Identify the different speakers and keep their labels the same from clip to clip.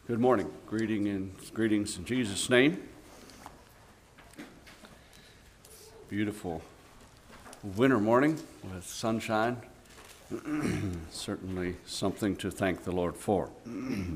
Speaker 1: Good morning. Greetings in Jesus' name. Beautiful winter morning with sunshine. Certainly something to thank the Lord for. The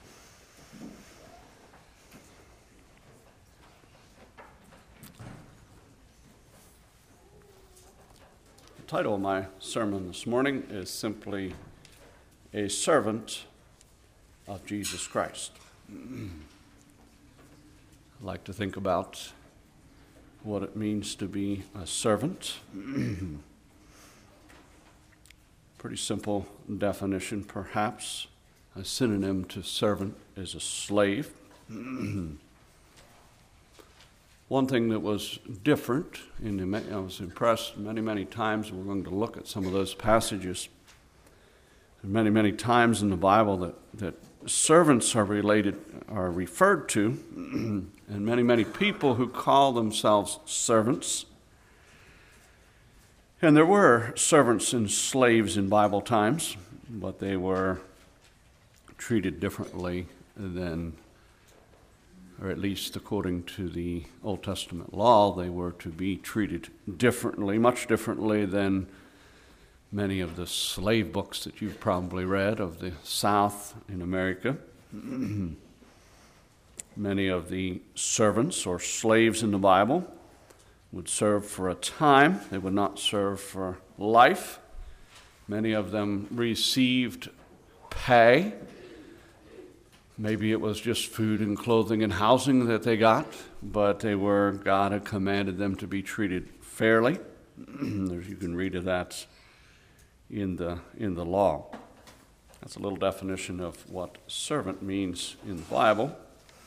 Speaker 1: title of my sermon this morning is simply A Servant of Jesus Christ. I'd like to think about what it means to be a servant. Pretty simple definition, perhaps. A synonym to servant is a slave. One thing that was different, I was impressed many times, we're going to look at some of those passages, many times in the Bible that servants are referred to, and many people who call themselves servants. And there were servants and slaves in Bible times, but they were treated differently than, or at least according to the Old Testament law, they were to be treated differently, much differently than many of the slave books that you've probably read of the South in America. Many of the servants or slaves in the Bible would serve for a time. They would not serve for life. Many of them received pay. Maybe it was just food and clothing and housing that they got, but God had commanded them to be treated fairly. You can read of that in the law. That's a little definition of what servant means in the Bible.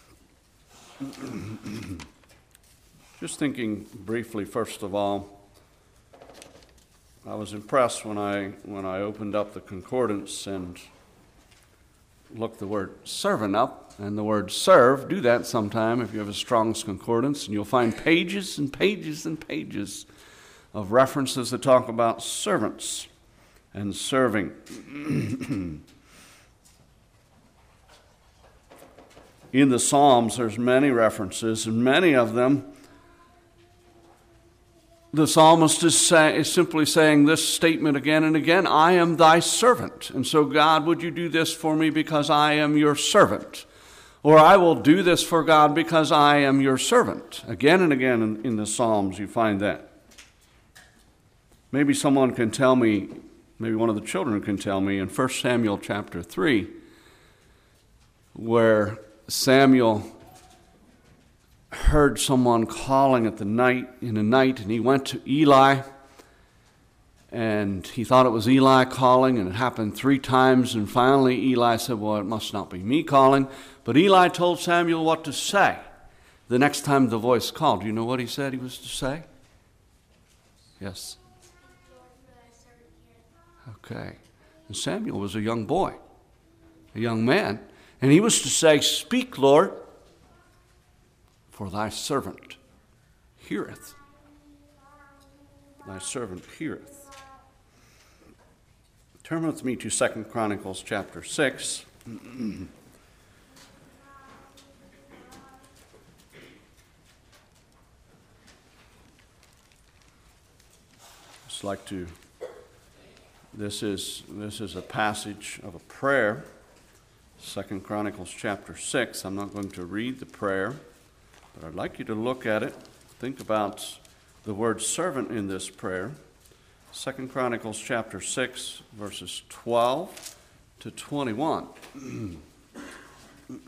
Speaker 1: Just thinking briefly, first of all, I was impressed when I opened up the concordance and looked the word servant up and the word serve. Do that sometime if you have a Strong's Concordance, and you'll find pages and pages and pages of references that talk about servants and serving. In the Psalms, there's many references, and many of them, the psalmist is simply saying this statement again and again: I am thy servant. And so, God, would you do this for me because I am your servant? Or I will do this for God because I am your servant. Again and again in the Psalms, you find that. Maybe someone can tell me, maybe one of the children can tell me in 1 Samuel chapter 3, where Samuel heard someone calling in the night, and he went to Eli, and he thought it was Eli calling, and it happened 3 times, and finally Eli said, well, it must not be me calling. But Eli told Samuel what to say the next time the voice called. Do you know what he said he was to say? Yes. Okay. And Samuel was a young boy, a young man, and he was to say, speak, Lord, for thy servant heareth. Thy servant heareth. Turn with me to 2 Chronicles chapter 6. This is a passage of a prayer. 2 Chronicles chapter 6. I'm not going to read the prayer, but I'd like you to look at it. Think about the word servant in this prayer. 2 Chronicles chapter 6, verses 12 to 21. I'd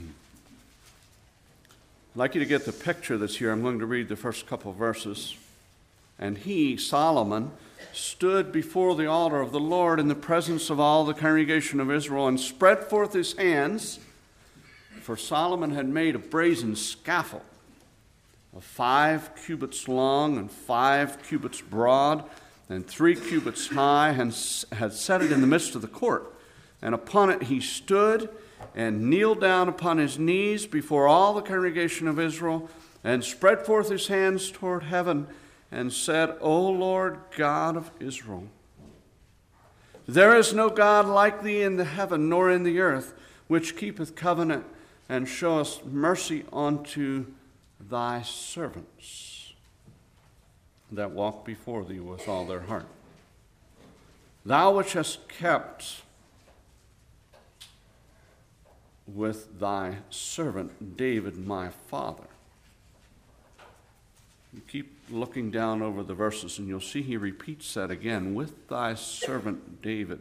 Speaker 1: like you to get the picture that's here. I'm going to read the first couple verses. And he, Solomon, stood before the altar of the Lord in the presence of all the congregation of Israel and spread forth his hands, for Solomon had made a brazen scaffold of 5 cubits long and 5 cubits broad and 3 cubits high, and had set it in the midst of the court. And upon it he stood and kneeled down upon his knees before all the congregation of Israel, and spread forth his hands toward heaven, and said, O Lord God of Israel, There is no God like thee in the heaven, nor in the earth, which keepeth covenant, and showeth mercy unto thy servants, that walk before thee with all their heart. Thou which hast kept with thy servant David my father. You keep looking down over the verses and you'll see he repeats that again. With thy servant David.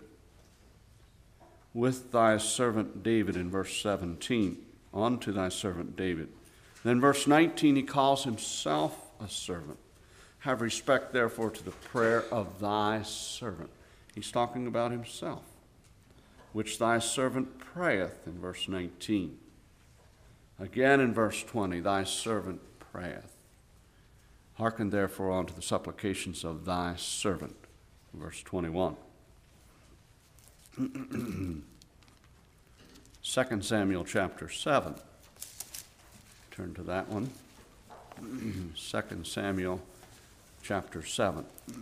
Speaker 1: With thy servant David in verse 17. On to thy servant David. Then verse 19 he calls himself a servant. Have respect therefore to the prayer of thy servant. He's talking about himself. Which thy servant prayeth in verse 19. Again in verse 20, thy servant prayeth. Hearken therefore unto the supplications of thy servant. Verse 21. 2 Samuel chapter 7. Turn to that one. 2 Samuel chapter 7.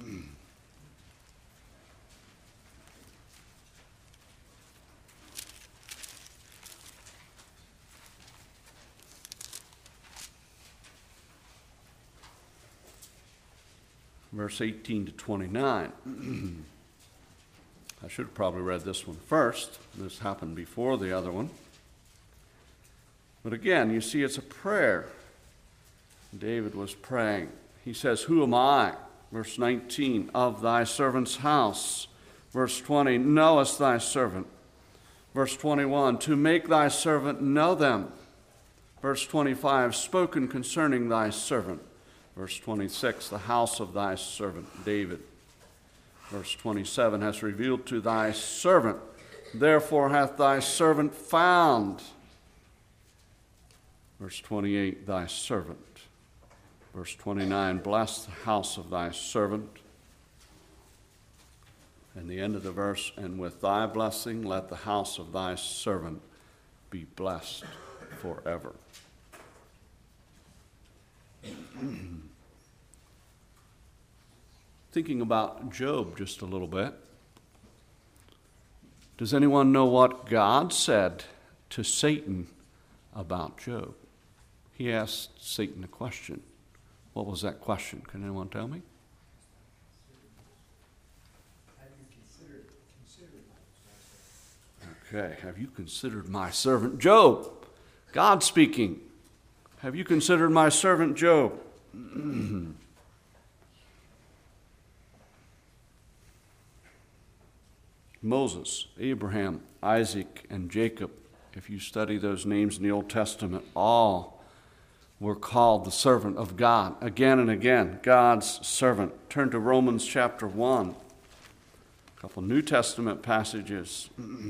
Speaker 1: Verse 18 to 29. I should have probably read this one first. This happened before the other one. But again, you see it's a prayer. David was praying. He says, who am I? Verse 19, of thy servant's house. Verse 20, knowest thy servant. Verse 21, to make thy servant know them. Verse 25, spoken concerning thy servant. Verse 26, the house of thy servant David. Verse 27, has revealed to thy servant, therefore hath thy servant found. Verse 28, thy servant. Verse 29, bless the house of thy servant. And the end of the verse, and with thy blessing let the house of thy servant be blessed forever. Thinking about Job just a little bit. Does anyone know what God said to Satan about Job? He asked Satan a question. What was that question? Can anyone tell me? Okay, have you considered my servant Job? God speaking. Have you considered my servant Job? Moses, Abraham, Isaac, and Jacob, if you study those names in the Old Testament, all were called the servant of God. Again and again, God's servant. Turn to Romans chapter 1. A couple New Testament passages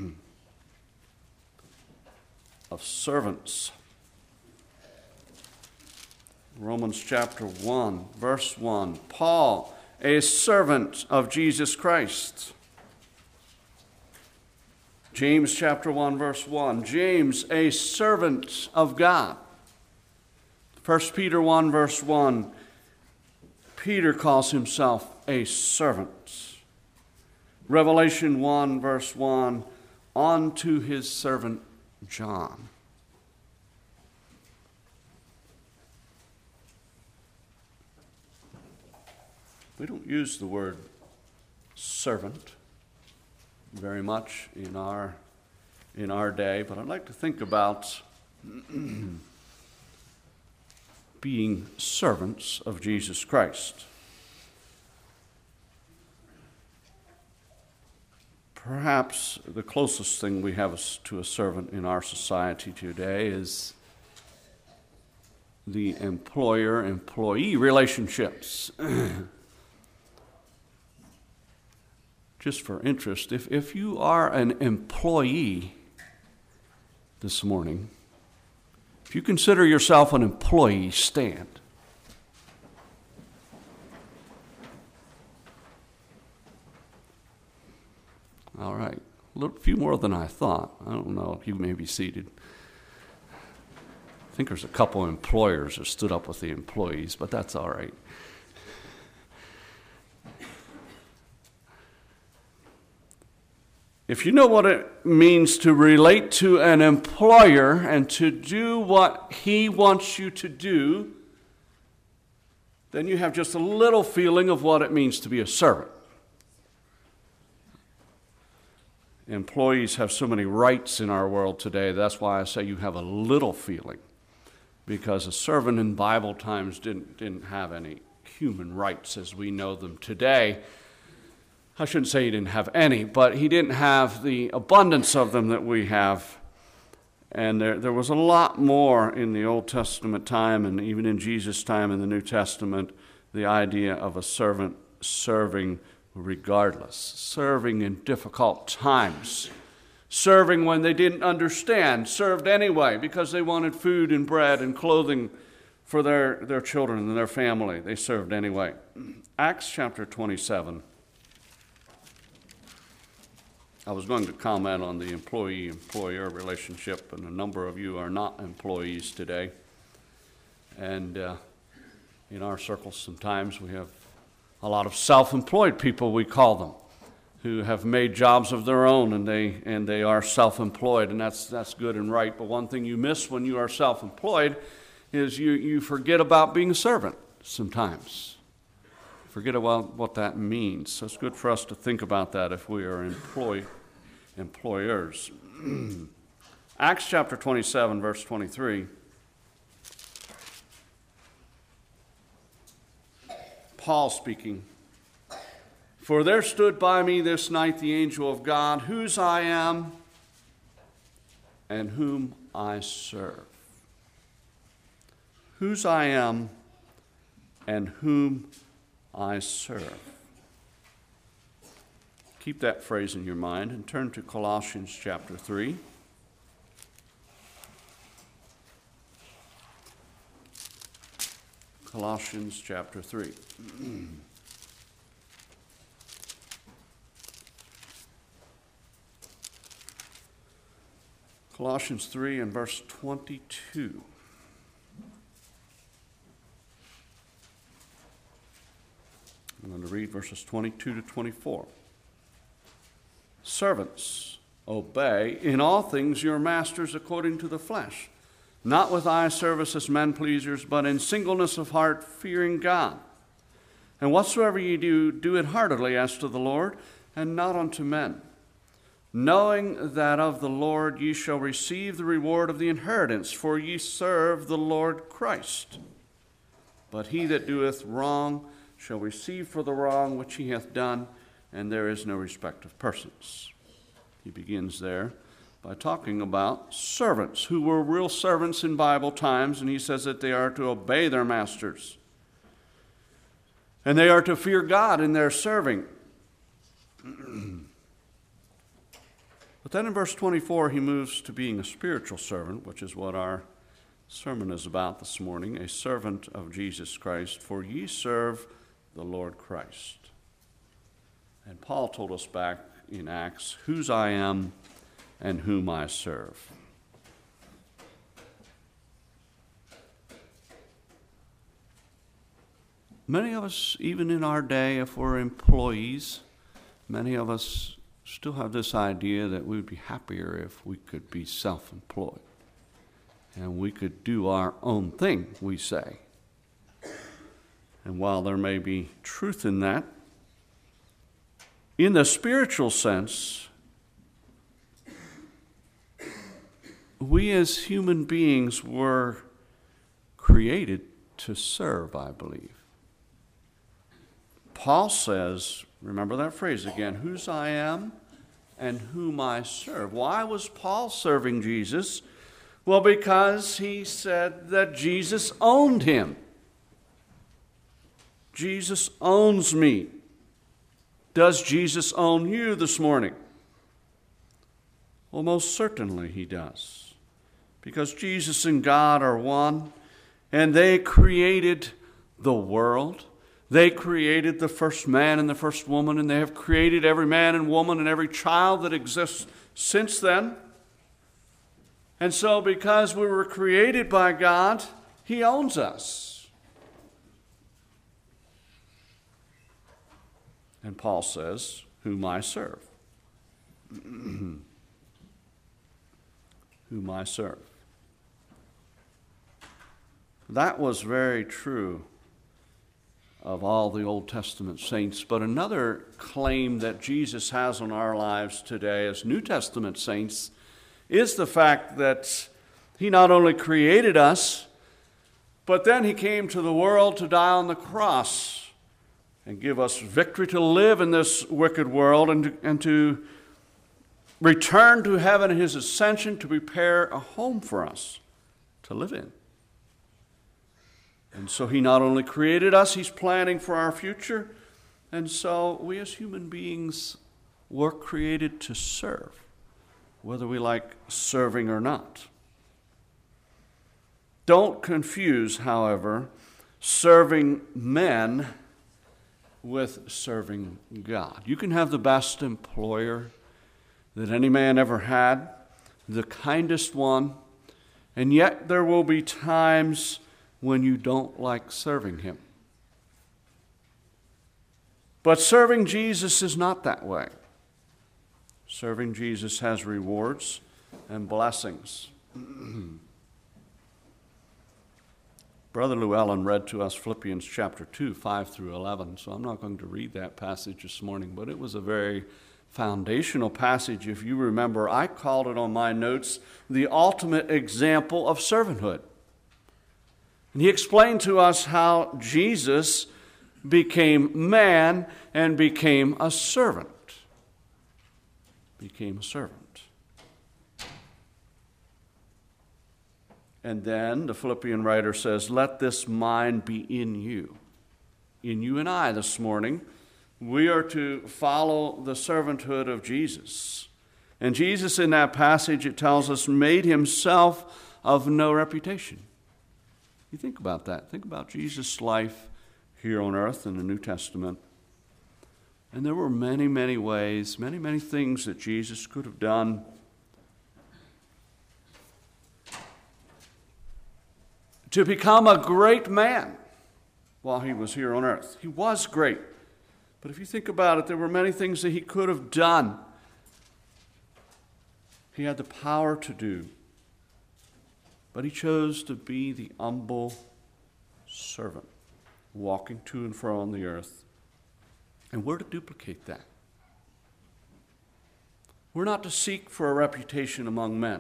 Speaker 1: of servants. Romans chapter 1, verse 1. Paul, a servant of Jesus Christ. James chapter 1, verse 1. James, a servant of God. 1 Peter 1, verse 1. Peter calls himself a servant. Revelation 1, verse 1. On to his servant John. We don't use the word servant very much in our day, but I'd like to think about being servants of Jesus Christ. Perhaps the closest thing we have to a servant in our society today is the employer-employee relationships. Just for interest, if you are an employee this morning, if you consider yourself an employee, stand. All right, a few more than I thought. I don't know, you may be seated. I think there's a couple of employers that stood up with the employees, but that's all right. If you know what it means to relate to an employer and to do what he wants you to do, then you have just a little feeling of what it means to be a servant. Employees have so many rights in our world today. That's why I say you have a little feeling, because a servant in Bible times didn't have any human rights as we know them today. I shouldn't say he didn't have any, but he didn't have the abundance of them that we have. And there was a lot more in the Old Testament time, and even in Jesus' time in the New Testament, the idea of a servant serving regardless, serving in difficult times, serving when they didn't understand, served anyway because they wanted food and bread and clothing for their children and their family. They served anyway. Acts chapter 27. I was going to comment on the employee-employer relationship, and a number of you are not employees today. And in our circles sometimes we have a lot of self-employed people, we call them, who have made jobs of their own, and they are self-employed, and that's good and right. But one thing you miss when you are self-employed is you forget about being a servant sometimes. Forget about what that means. So it's good for us to think about that if we are employers. Acts chapter 27, verse 23. Paul speaking. For there stood by me this night the angel of God, whose I am and whom I serve. Whose I am and whom I serve. Keep that phrase in your mind and turn to Colossians chapter 3. Colossians chapter 3. Colossians 3 and verse 22. I'm going to read verses 22 to 24. Servants, obey in all things your masters according to the flesh, not with eye service as men pleasers, but in singleness of heart, fearing God. And whatsoever ye do, do it heartily as to the Lord, and not unto men, knowing that of the Lord ye shall receive the reward of the inheritance, for ye serve the Lord Christ. But he that doeth wrong shall receive for the wrong which he hath done, and there is no respect of persons. He begins there by talking about servants who were real servants in Bible times, and he says that they are to obey their masters. And they are to fear God in their serving. But then in verse 24, he moves to being a spiritual servant, which is what our sermon is about this morning, a servant of Jesus Christ, for ye serve the Lord Christ. And Paul told us back in Acts, whose I am and whom I serve. Many of us, even in our day, if we're employees, many of us still have this idea that we would be happier if we could be self-employed and we could do our own thing, we say. And while there may be truth in that, in the spiritual sense, we as human beings were created to serve, I believe. Paul says, remember that phrase again, whose I am and whom I serve. Why was Paul serving Jesus? Well, because he said that Jesus owned him. Jesus owns me. Does Jesus own you this morning? Well, most certainly he does. Because Jesus and God are one, and they created the world. They created the first man and the first woman, and they have created every man and woman and every child that exists since then. And so because we were created by God, he owns us. And Paul says, whom I serve. whom I serve. That was very true of all the Old Testament saints. But another claim that Jesus has on our lives today as New Testament saints is the fact that he not only created us, but then he came to the world to die on the cross and give us victory to live in this wicked world and to return to heaven in his ascension to prepare a home for us to live in. And so he not only created us, he's planning for our future. And so we as human beings were created to serve, whether we like serving or not. Don't confuse, however, serving men with serving God. You can have the best employer that any man ever had, the kindest one, and yet there will be times when you don't like serving him. But serving Jesus is not that way. Serving Jesus has rewards and blessings. Brother Llewellyn read to us Philippians chapter 2, 5 through 11, so I'm not going to read that passage this morning, but it was a very foundational passage. If you remember, I called it on my notes the ultimate example of servanthood. And he explained to us how Jesus became man and became a servant. Became a servant. And then the Philippian writer says, let this mind be in you and I this morning. We are to follow the servanthood of Jesus. And Jesus in that passage, it tells us, made himself of no reputation. You think about that. Think about Jesus' life here on earth in the New Testament. And there were many, many ways, many, many things that Jesus could have done to become a great man while he was here on earth. He was great. But if you think about it, there were many things that he could have done. He had the power to do. But he chose to be the humble servant, walking to and fro on the earth. And we're to duplicate that. We're not to seek for a reputation among men.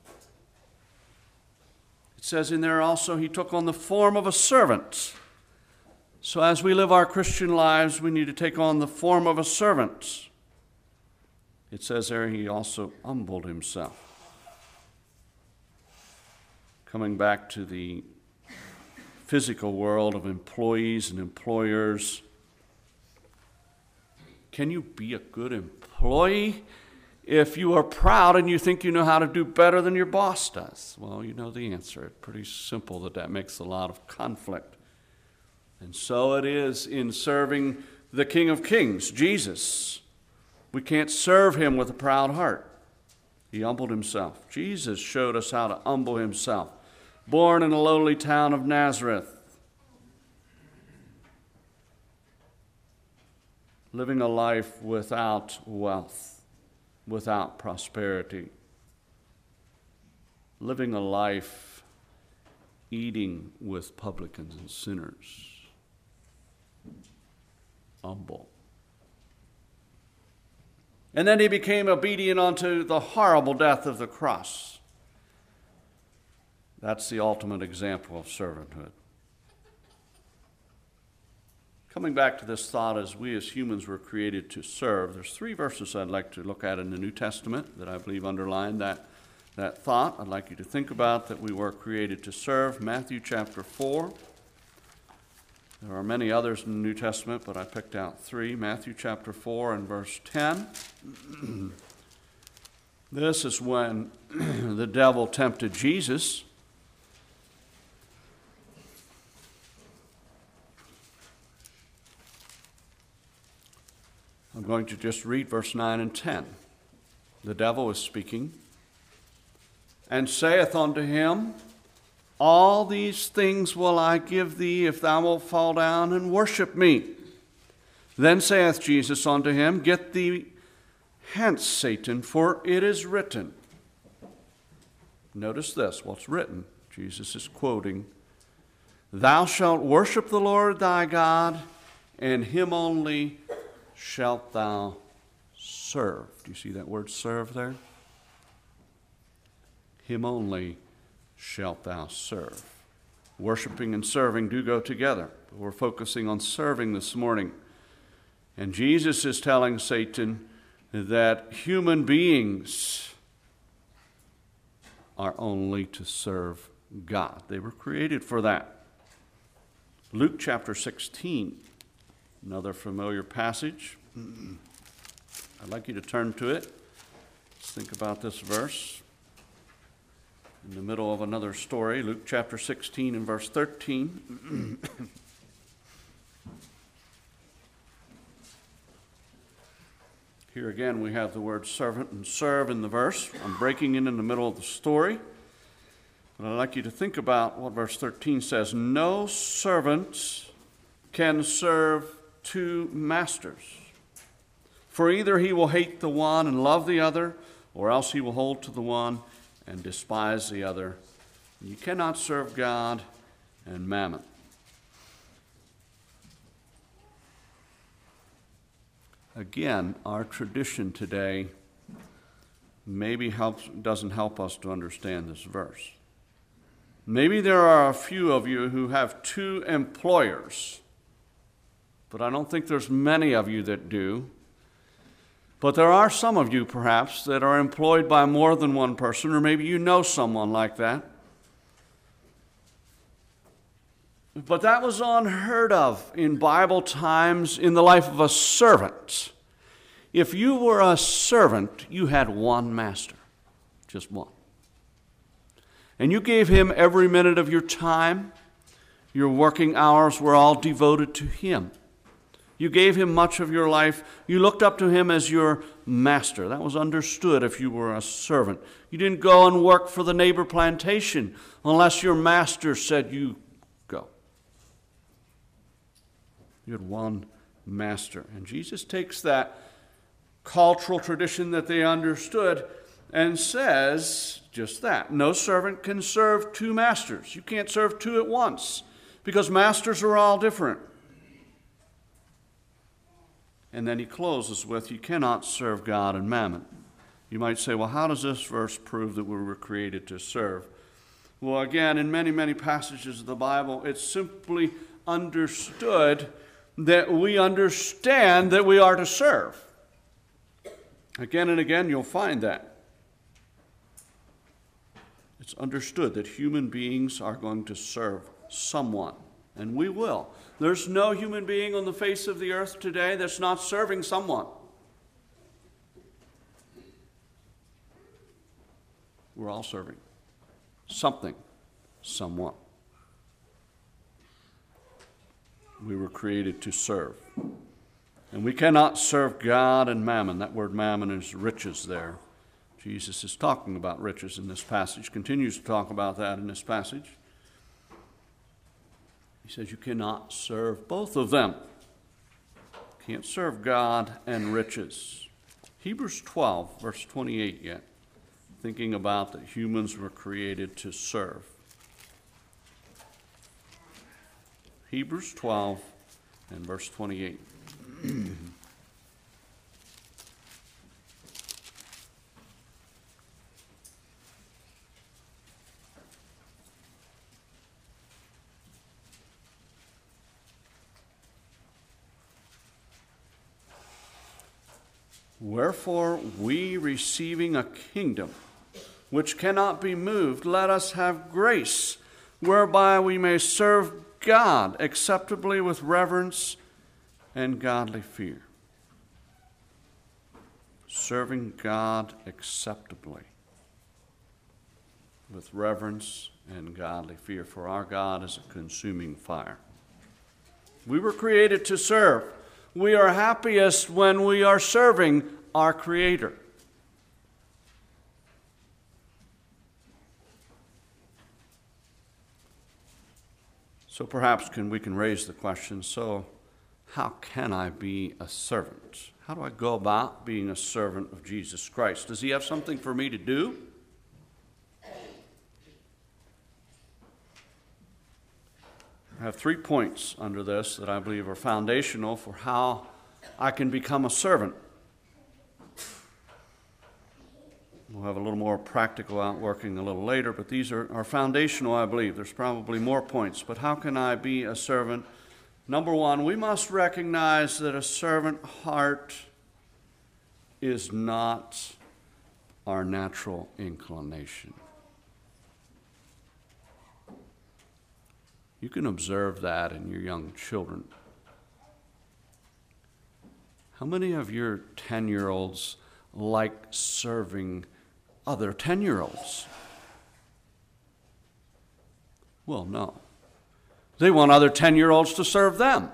Speaker 1: It says in there also, he took on the form of a servant. So as we live our Christian lives, we need to take on the form of a servant. It says there he also humbled himself. Coming back to the physical world of employees and employers, can you be a good employee if you are proud and you think you know how to do better than your boss does? Well, you know the answer. It's pretty simple that makes a lot of conflict. And so it is in serving the King of Kings, Jesus. We can't serve him with a proud heart. He humbled himself. Jesus showed us how to humble himself. Born in the lowly town of Nazareth. Living a life without wealth, without prosperity. Living a life eating with publicans and sinners. Humble. And then he became obedient unto the horrible death of the cross. That's the ultimate example of servanthood. Coming back to this thought, as we as humans were created to serve, there's 3 verses I'd like to look at in the New Testament that I believe underline that thought. I'd like you to think about that we were created to serve. Matthew chapter 4. There are many others in the New Testament, but I picked out 3. Matthew chapter 4 and verse 10. This is when the devil tempted Jesus. I'm going to just read verse 9 and 10. The devil is speaking, and saith unto him, all these things will I give thee, if thou wilt fall down and worship me. Then saith Jesus unto him, get thee Hence, Satan, for it is written. Notice this, what's written. Jesus is quoting, Thou shalt worship the Lord thy God, and him only shalt thou serve. Do you see that word serve there? Him only shalt thou serve. Worshiping and serving do go together. But we're focusing on serving this morning. And Jesus is telling Satan that human beings are only to serve God. They were created for that. Luke chapter 16, another familiar passage. I'd like you to turn to it. Let's think about this verse. In the middle of another story, Luke chapter 16 and verse 13. Here again we have the word servant and serve in the verse. I'm breaking in the middle of the story. But I'd like you to think about what verse 13 says. No servant can serve two masters. For either he will hate the one and love the other, or else he will hold to the one and despise the other. You cannot serve God and mammon. Again, our tradition today maybe doesn't help us to understand this verse. Maybe there are a few of you who have two employers, but I don't think there's many of you that do. But there are some of you, perhaps, that are employed by more than one person, or maybe you know someone like that. But that was unheard of in Bible times in the life of a servant. If you were a servant, you had one master, just one. And you gave him every minute of your time. Your working hours were all devoted to him. You gave him much of your life. You looked up to him as your master. That was understood if you were a servant. You didn't go and work for the neighbor plantation unless your master said you go. You had one master. And Jesus takes that cultural tradition that they understood and says just that. No servant can serve two masters. You can't serve two at once because masters are all different. And then he closes with, you cannot serve God and mammon. You might say, well, how does this verse prove that we were created to serve? Well, again, in many, many passages of the Bible, it's simply understood that we understand that we are to serve. Again and again, you'll find that. It's understood that human beings are going to serve someone, and we will. There's no human being on the face of the earth today that's not serving someone. We're all serving something, someone. We were created to serve. And we cannot serve God and mammon. That word mammon is riches there. Jesus is talking about riches in this passage, continues to talk about that in this passage. He says you cannot serve both of them. You can't serve God and riches. Hebrews 12, verse 28 yet. Thinking about that humans were created to serve. Hebrews 12 and verse 28. Wherefore, we receiving a kingdom which cannot be moved, let us have grace, whereby we may serve God acceptably with reverence and godly fear. Serving God acceptably with reverence and godly fear, for our God is a consuming fire. We were created to serve. We are happiest when we are serving our Creator. So perhaps we can raise the question, so how can I be a servant? How do I go about being a servant of Jesus Christ? Does he have something for me to do? I have 3 points under this that I believe are foundational for how I can become a servant. We'll have a little more practical outworking a little later, but these are foundational, I believe. There's probably more points, but how can I be a servant? Number one, we must recognize that a servant heart is not our natural inclination. You can observe that in your young children. How many of your 10-year-olds like serving other 10-year-olds? Well, no. They want other 10-year-olds to serve them.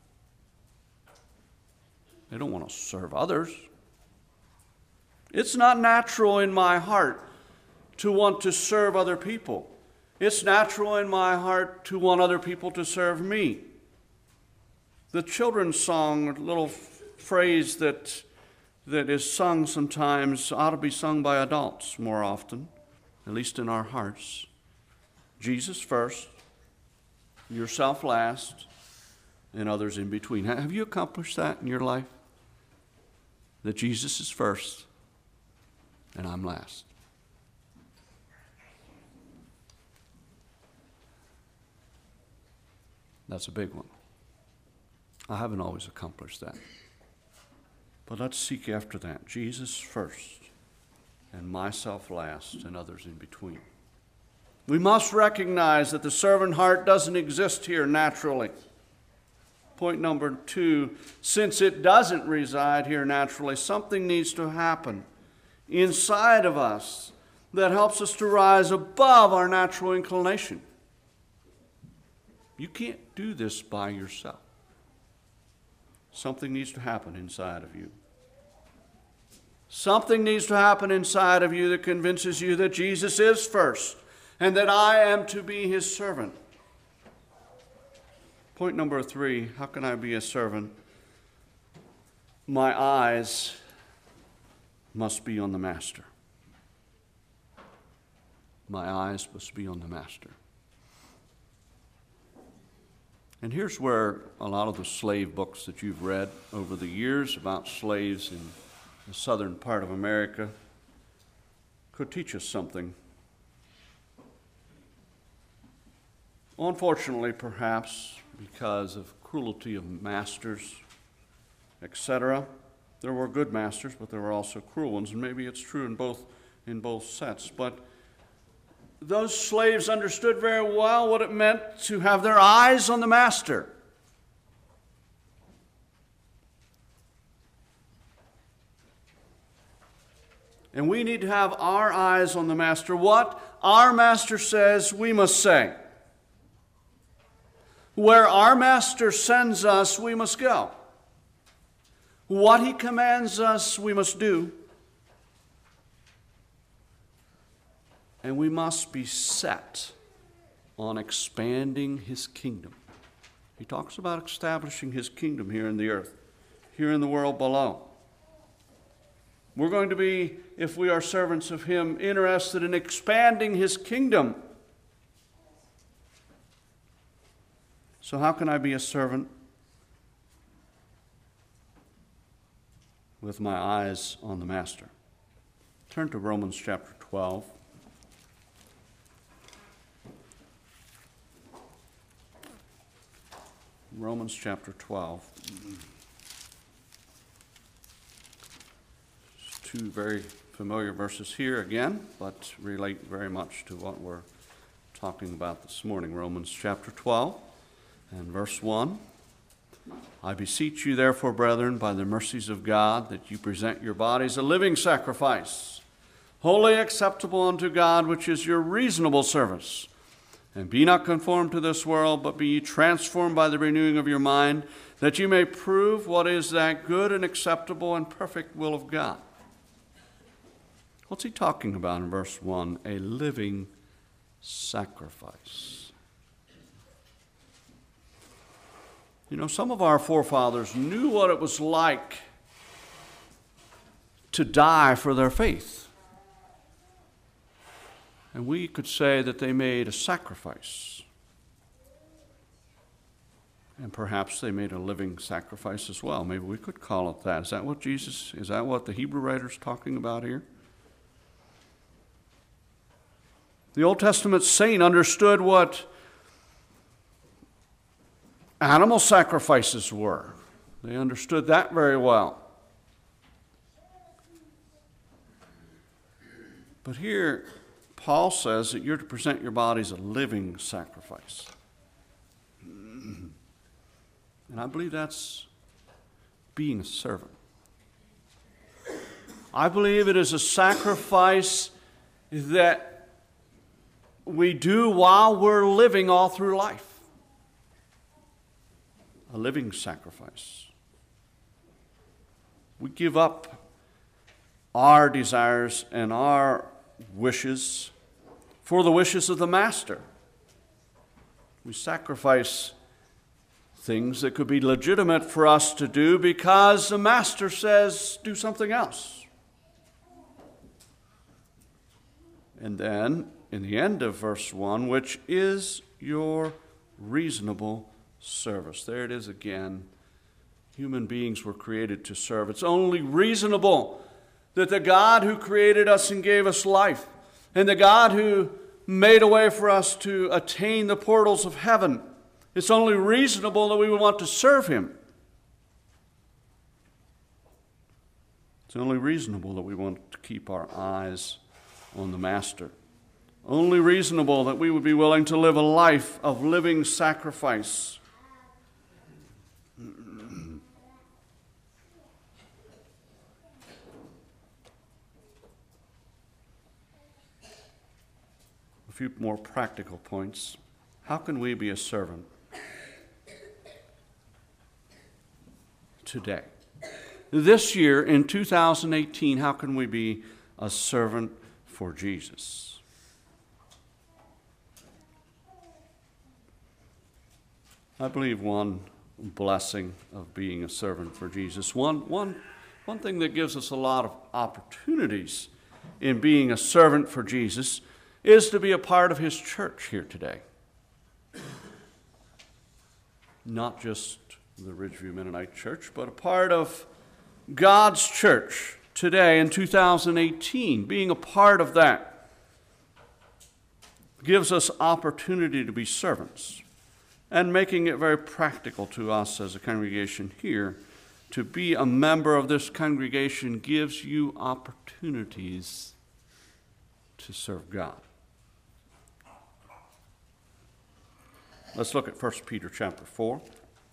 Speaker 1: They don't want to serve others. It's not natural in my heart to want to serve other people. It's natural in my heart to want other people to serve me. The children's song, a little phrase that is sung sometimes, ought to be sung by adults more often, at least in our hearts. Jesus first, yourself last, and others in between. Have you accomplished that in your life? That Jesus is first, and I'm last. That's a big one. I haven't always accomplished that. But let's seek after that. Jesus first, and myself last, and others in between. We must recognize that the servant heart doesn't exist here naturally. Point number 2, since it doesn't reside here naturally, something needs to happen inside of us that helps us to rise above our natural inclination. You can't do this by yourself. Something needs to happen inside of you. Something needs to happen inside of you that convinces you that Jesus is first and that I am to be his servant. Point number 3, how can I be a servant? My eyes must be on the master. My eyes must be on the master. And here's where a lot of the slave books that you've read over the years about slaves in the southern part of America could teach us something. Unfortunately, perhaps, because of cruelty of masters, etc., there were good masters, but there were also cruel ones, and maybe it's true in both sets. But those slaves understood very well what it meant to have their eyes on the master. And we need to have our eyes on the master. What our master says, we must say. Where our master sends us, we must go. What he commands us, we must do. And we must be set on expanding his kingdom. He talks about establishing his kingdom here in the earth, here in the world below. We're going to be, if we are servants of him, interested in expanding his kingdom. So how can I be a servant? With my eyes on the master. Turn to Romans chapter 12. Romans chapter 12. Two very familiar verses here again, but relate very much to what we're talking about this morning. Romans chapter 12 and verse 1. I beseech you, therefore, brethren, by the mercies of God, that you present your bodies a living sacrifice, wholly acceptable unto God, which is your reasonable service. And be not conformed to this world, but be ye transformed by the renewing of your mind, that you may prove what is that good and acceptable and perfect will of God. What's he talking about in verse 1? A living sacrifice. You know, some of our forefathers knew what it was like to die for their faith. And we could say that they made a sacrifice. And perhaps they made a living sacrifice as well. Maybe we could call it that. Is that what the Hebrew writer's talking about here? The Old Testament saint understood what animal sacrifices were. They understood that very well. But here, Paul says that you're to present your body as a living sacrifice. And I believe that's being a servant. I believe it is a sacrifice that we do while we're living all through life. A living sacrifice. We give up our desires and our wishes for the wishes of the Master. We sacrifice things that could be legitimate for us to do because the Master says do something else. And then, in the end of verse 1, which is your reasonable service. There it is again. Human beings were created to serve. It's only reasonable that the God who created us and gave us life, and the God who made a way for us to attain the portals of heaven, it's only reasonable that we would want to serve Him. It's only reasonable that we want to keep our eyes on the Master. Only reasonable that we would be willing to live a life of living sacrifice. A few more practical points. How can we be a servant today? This year, in 2018, how can we be a servant for Jesus? I believe one blessing of being a servant for Jesus, one thing that gives us a lot of opportunities in being a servant for Jesus is to be a part of His church here today. Not just the Ridgeview Mennonite Church, but a part of God's church today in 2018. Being a part of that gives us opportunity to be servants, and making it very practical to us as a congregation here. To be a member of this congregation gives you opportunities to serve God. Let's look at 1 Peter chapter 4.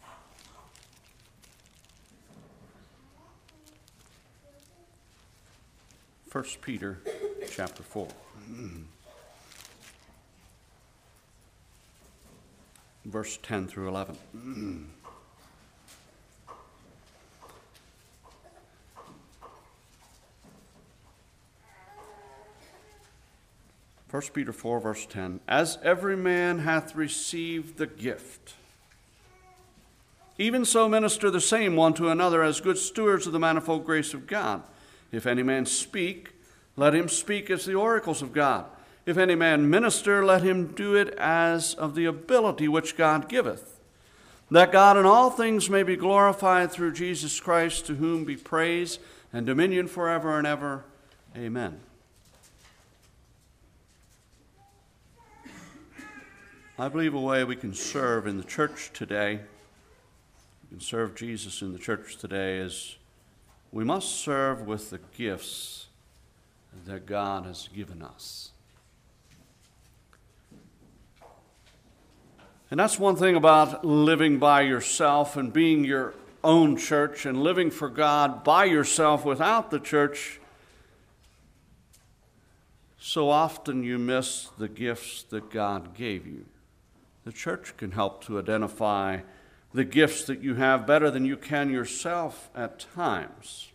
Speaker 1: First Peter chapter 4. Verse 10 through 11. 1 Peter 4, verse 10. As every man hath received the gift, even so minister the same one to another as good stewards of the manifold grace of God. If any man speak, let him speak as the oracles of God. If any man minister, let him do it as of the ability which God giveth, that God in all things may be glorified through Jesus Christ, to whom be praise and dominion forever and ever. Amen. I believe a way we can serve in the church today, we can serve Jesus in the church today, is we must serve with the gifts that God has given us. And that's one thing about living by yourself and being your own church and living for God by yourself without the church. So often you miss the gifts that God gave you. The church can help to identify the gifts that you have better than you can yourself at times.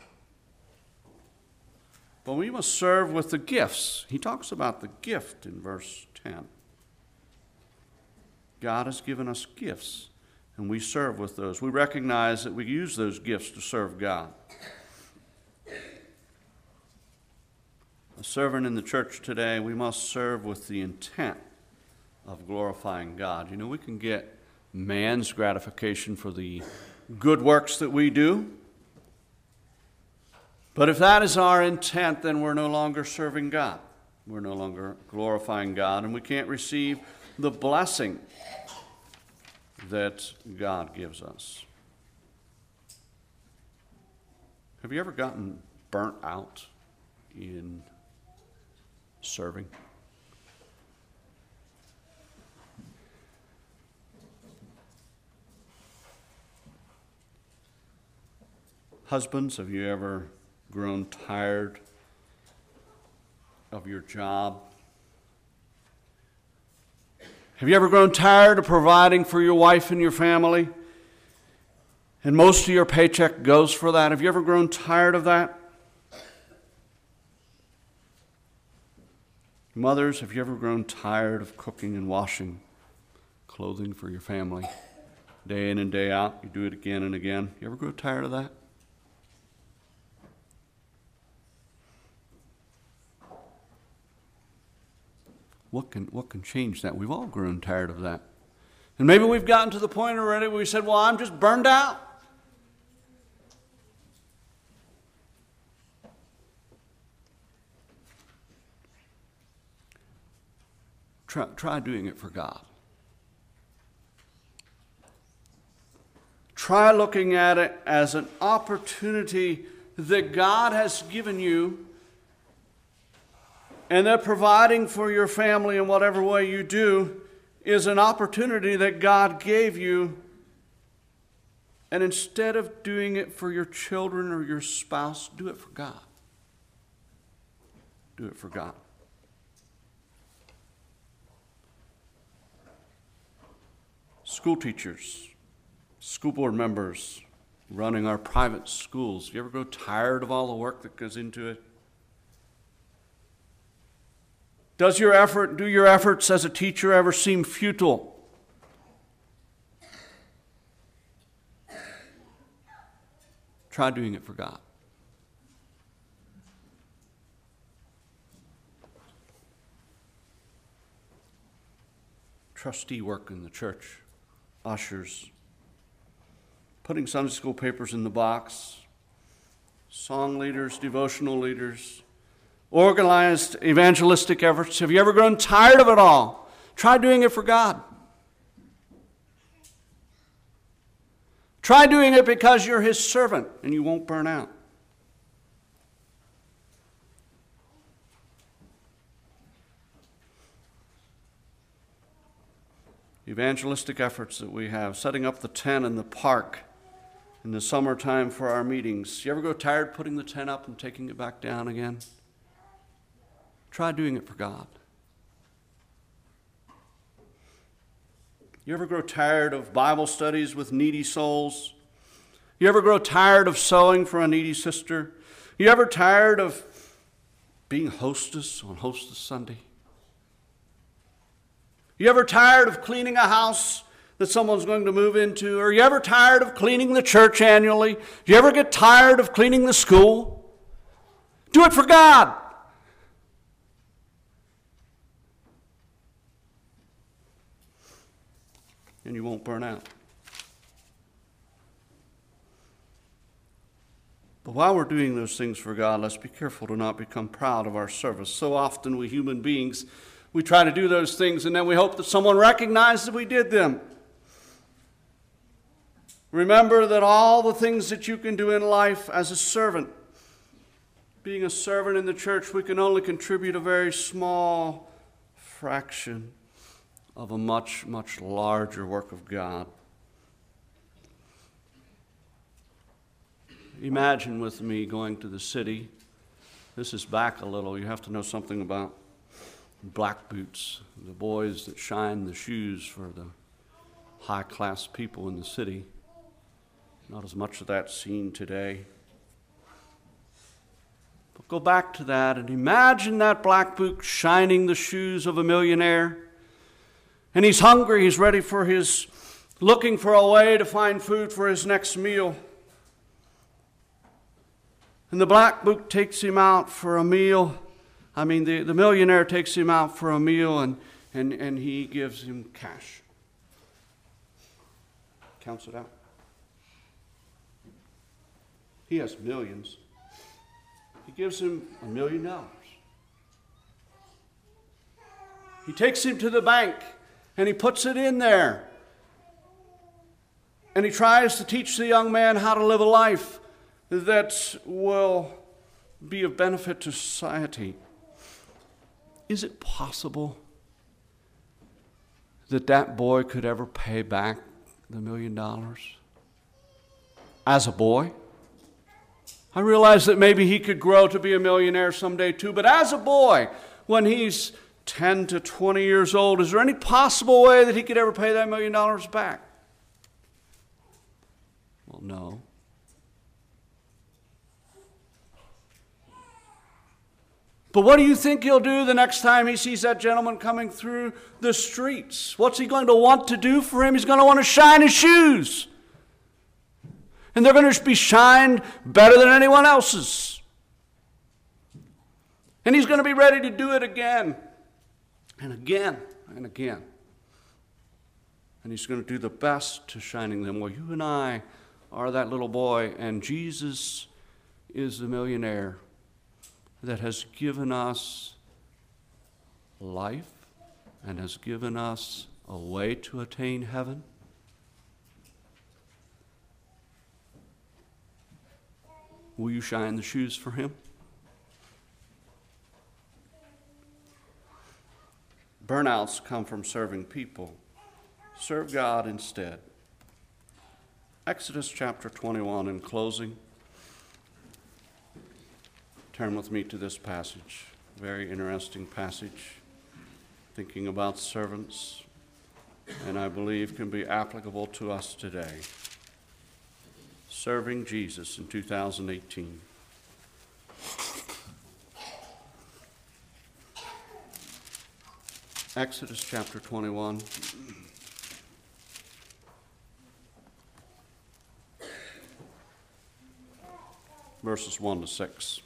Speaker 1: But we must serve with the gifts. He talks about the gift in verse 10. God has given us gifts, and we serve with those. We recognize that we use those gifts to serve God. A servant in the church today, we must serve with the intent of glorifying God. You know, we can get man's gratification for the good works that we do, but if that is our intent, then we're no longer serving God. We're no longer glorifying God, and we can't receive the blessing that God gives us. Have you ever gotten burnt out in serving? Husbands, have you ever grown tired of your job? Have you ever grown tired of providing for your wife and your family? And most of your paycheck goes for that. Have you ever grown tired of that? Mothers, have you ever grown tired of cooking and washing clothing for your family? Day in and day out, you do it again and again. You ever grow tired of that? What can change that? We've all grown tired of that. And maybe we've gotten to the point already where we said, well, I'm just burned out. Try doing it for God. Try looking at it as an opportunity that God has given you, and that providing for your family in whatever way you do is an opportunity that God gave you. And instead of doing it for your children or your spouse, do it for God. Do it for God. School teachers, school board members running our private schools, you ever grow tired of all the work that goes into it? Do your efforts as a teacher ever seem futile? Try doing it for God. Trustee work in the church, ushers, putting Sunday school papers in the box, song leaders, devotional leaders, organized evangelistic efforts. Have you ever grown tired of it all? Try doing it for God. Try doing it because you're His servant and you won't burn out. Evangelistic efforts that we have, setting up the tent in the park in the summertime for our meetings. You ever go tired putting the tent up and taking it back down again? Try doing it for God. You ever grow tired of Bible studies with needy souls? You ever grow tired of sewing for a needy sister? You ever tired of being hostess on Hostess Sunday? You ever tired of cleaning a house that someone's going to move into? Or you ever tired of cleaning the church annually? Do you ever get tired of cleaning the school? Do it for God. And you won't burn out. But while we're doing those things for God, let's be careful to not become proud of our service. So often we human beings, we try to do those things and then we hope that someone recognizes that we did them. Remember that all the things that you can do in life as a servant, being a servant in the church, we can only contribute a very small fraction of a much, much larger work of God. Imagine with me going to the city. This is back a little. You have to know something about black boots, the boys that shine the shoes for the high-class people in the city. Not as much of that seen today. But go back to that and imagine that black boot shining the shoes of a millionaire. And he's hungry, he's ready for his looking for a way to find food for his next meal. And the black book takes him out for a meal. The millionaire takes him out for a meal, and he gives him cash. Counts it out. He has millions. He gives him $1 million. He takes him to the bank, and he puts it in there. And he tries to teach the young man how to live a life that will be of benefit to society. Is it possible that that boy could ever pay back the $1 million? As a boy? I realize that maybe he could grow to be a millionaire someday too, but as a boy, when he's 10 to 20 years old, is there any possible way that he could ever pay that $1 million back? Well, no. But what do you think he'll do the next time he sees that gentleman coming through the streets? What's he going to want to do for him? He's going to want to shine his shoes. And they're going to be shined better than anyone else's. And he's going to be ready to do it again and again and again. And he's going to do the best to shining them. Well, you and I are that little boy, and Jesus is the millionaire that has given us life and has given us a way to attain heaven. Will you shine the shoes for him? Burnouts come from serving people. Serve God instead. Exodus chapter 21 in closing. Turn with me to this passage. Very interesting passage. Thinking about servants, and I believe can be applicable to us today. Serving Jesus in 2018. Exodus chapter 21. Verses 1 to 6.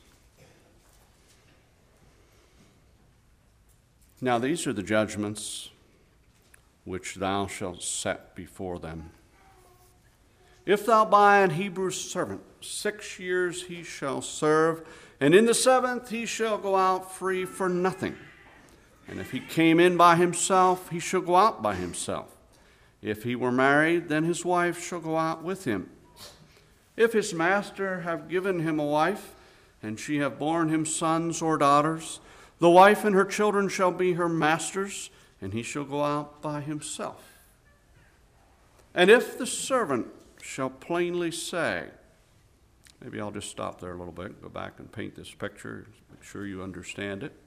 Speaker 1: Now these are the judgments which thou shalt set before them. If thou buy an Hebrew servant, 6 years he shall serve, and in the 7th he shall go out free for nothing. And if he came in by himself, he shall go out by himself. If he were married, then his wife shall go out with him. If his master have given him a wife, and she have borne him sons or daughters, the wife and her children shall be her master's, and he shall go out by himself. And if the servant shall plainly say, maybe I'll just stop there a little bit, go back and paint this picture, make sure you understand it.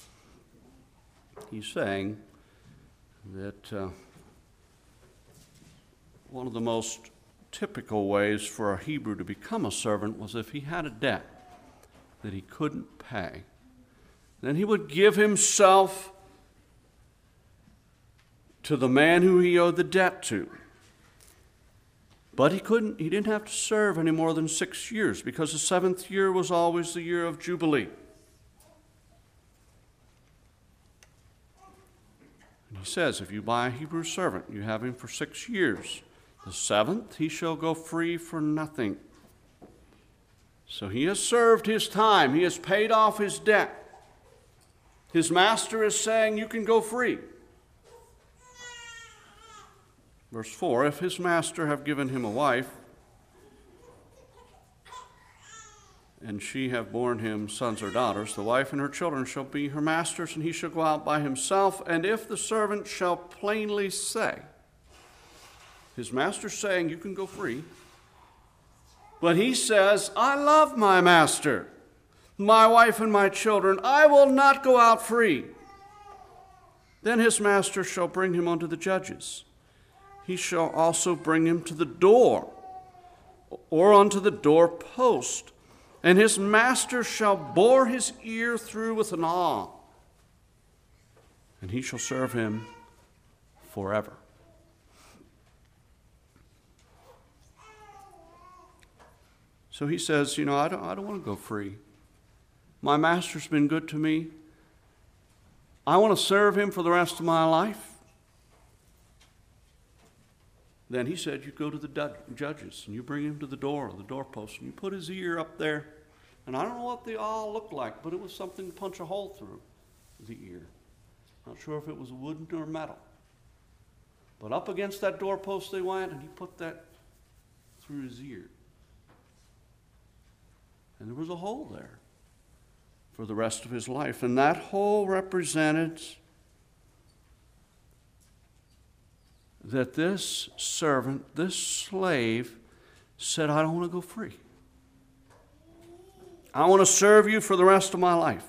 Speaker 1: He's saying that one of the most typical ways for a Hebrew to become a servant was if he had a debt that he couldn't pay. Then he would give himself to the man who he owed the debt to. But he didn't have to serve any more than 6 years, because the 7th year was always the year of Jubilee. And he says, if you buy a Hebrew servant, you have him for 6 years. The 7th, he shall go free for nothing. So he has served his time. He has paid off his debt. His master is saying, you can go free. Verse 4, if his master have given him a wife, and she have borne him sons or daughters, the wife and her children shall be her master's, and he shall go out by himself. And if the servant shall plainly say, his master's saying, you can go free, but he says, I love my master, my wife and my children, I will not go out free. Then his master shall bring him unto the judges. He shall also bring him to the door, or unto the doorpost, and his master shall bore his ear through with an awl, and he shall serve him forever. So he says, I don't want to go free. My master's been good to me. I want to serve him for the rest of my life. Then he said, you go to the judges and you bring him to the doorpost, and you put his ear up there. And I don't know what they all looked like, but it was something to punch a hole through the ear. Not sure if it was wooden or metal. But up against that doorpost they went, and he put that through his ear. And there was a hole there for the rest of his life. And that hole represented that this servant, this slave, said, I don't want to go free. I want to serve you for the rest of my life.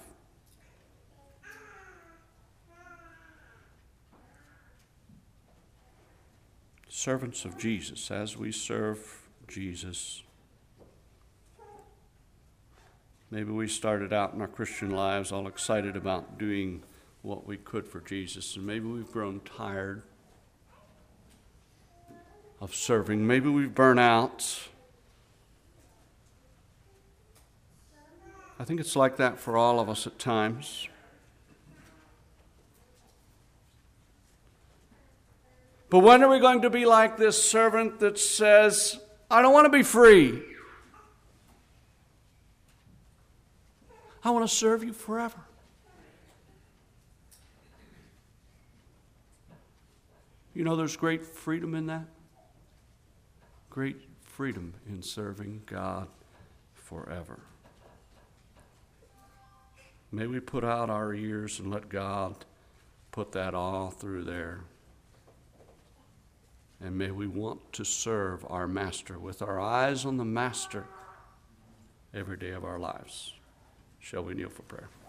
Speaker 1: Servants of Jesus, as we serve Jesus. Maybe we started out in our Christian lives all excited about doing what we could for Jesus, and maybe we've grown tired of serving. Maybe we've burnt out. I think it's like that for all of us at times. But when are we going to be like this servant that says, I don't want to be free. I want to serve you forever. There's great freedom in that. Great freedom in serving God forever. May we put out our ears and let God put that all through there. And may we want to serve our Master with our eyes on the Master every day of our lives. Shall we kneel for prayer?